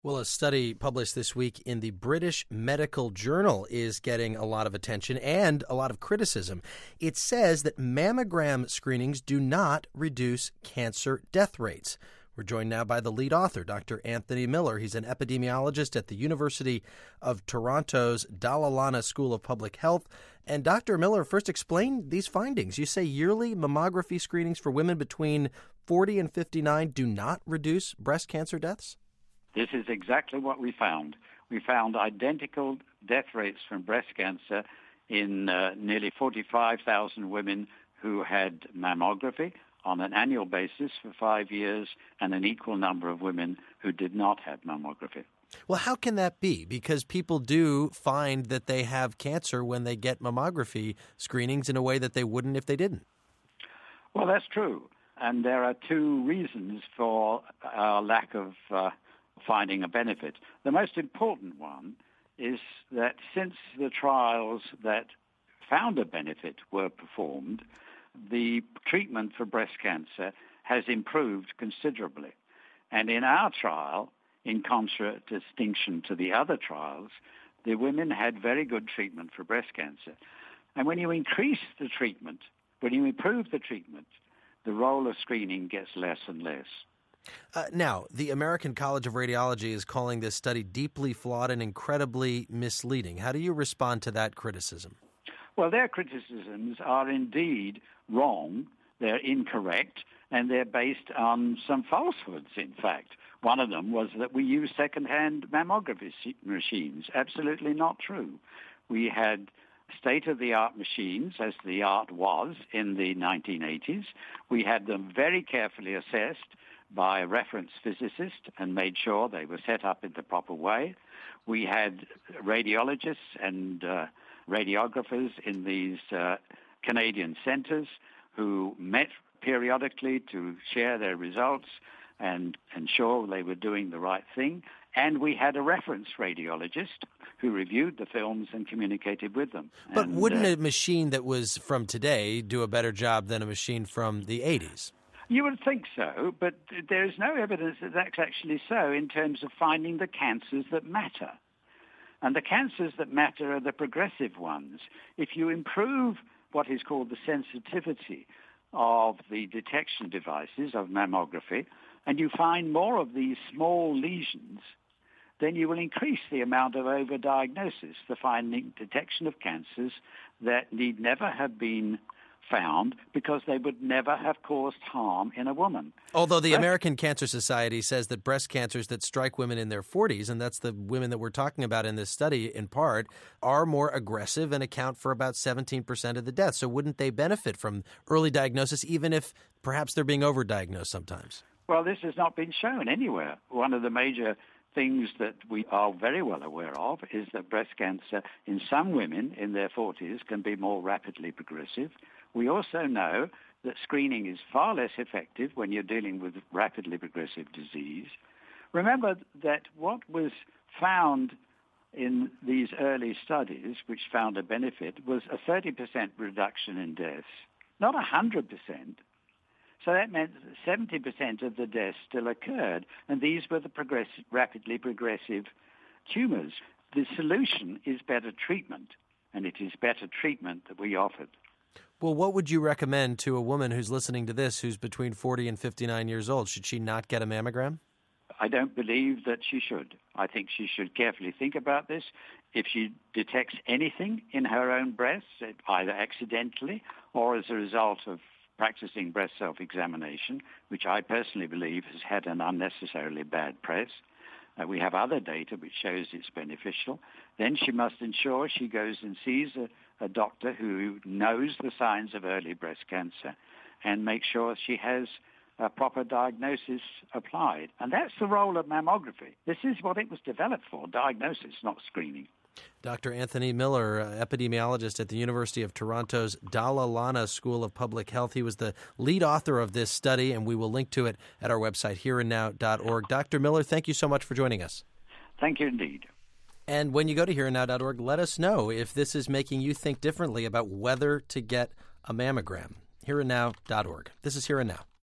Well, a study published this week in the British Medical Journal is getting a lot of attention and a lot of criticism. It says that mammogram screenings do not reduce cancer death rates. We're joined now by the lead author, Dr. Anthony Miller. He's an epidemiologist at the University of Toronto's Dalla Lana School of Public Health. And Dr. Miller, first explain these findings. You say yearly mammography screenings for women between 40 and 59 do not reduce breast cancer deaths? This is exactly what we found. We found identical death rates from breast cancer in nearly 45,000 women who had mammography on an annual basis for 5 years, and an equal number of women who did not have mammography. Well, how can that be? Because people do find that they have cancer when they get mammography screenings in a way that they wouldn't if they didn't. Well, that's true. And there are two reasons for our lack of finding a benefit. The most important one is that since the trials that found a benefit were performed, the treatment for breast cancer has improved considerably. And in our trial, in contradistinction to the other trials, the women had very good treatment for breast cancer. And when you increase the treatment, when you improve the treatment, the role of screening gets less and less. Now, the American College of Radiology is calling this study deeply flawed and incredibly misleading. How do you respond to that criticism? Well, their criticisms are indeed wrong, they're incorrect, and they're based on some falsehoods, in fact. One of them was that we use second-hand mammography machines. Absolutely not true. We had state-of-the-art machines, as the art was in the 1980s. We had them very carefully assessed by a reference physicist and made sure they were set up in the proper way. We had radiologists and radiographers in these Canadian centers who met periodically to share their results and ensure they were doing the right thing. And we had a reference radiologist who reviewed the films and communicated with them. But wouldn't a machine that was from today do a better job than a machine from the 80s? You would think so, but there is no evidence that that's actually so in terms of finding the cancers that matter. And the cancers that matter are the progressive ones. If you improve what is called the sensitivity of the detection devices of mammography, and you find more of these small lesions, then you will increase the amount of overdiagnosis, the finding, detection of cancers that need never have been found because they would never have caused harm in a woman. Although the American Cancer Society says that breast cancers that strike women in their 40s, and that's the women that we're talking about in this study in part, are more aggressive and account for about 17% of the deaths. So wouldn't they benefit from early diagnosis even if perhaps they're being overdiagnosed sometimes? Well, this has not been shown anywhere. One of the major things that we are very well aware of is that breast cancer in some women in their 40s can be more rapidly progressive. We also know that screening is far less effective when you're dealing with rapidly progressive disease. Remember that what was found in these early studies, which found a benefit, was a 30% reduction in deaths, not 100%. So that meant that 70% of the deaths still occurred, and these were the rapidly progressive tumors. The solution is better treatment, and it is better treatment that we offered. Well, what would you recommend to a woman who's listening to this who's between 40 and 59 years old? Should she not get a mammogram? I don't believe that she should. I think she should carefully think about this. If she detects anything in her own breasts, either accidentally or as a result of practicing breast self-examination, which I personally believe has had an unnecessarily bad press, we have other data which shows it's beneficial, then she must ensure she goes and sees a doctor who knows the signs of early breast cancer and make sure she has a proper diagnosis applied. And that's the role of mammography. This is what it was developed for, diagnosis, not screening. Dr. Anthony Miller, epidemiologist at the University of Toronto's Dalla Lana School of Public Health. He was the lead author of this study, and we will link to it at our website, hereandnow.org. Dr. Miller, thank you so much for joining us. Thank you indeed. And when you go to hereandnow.org, let us know if this is making you think differently about whether to get a mammogram. Hereandnow.org. This is Here and Now.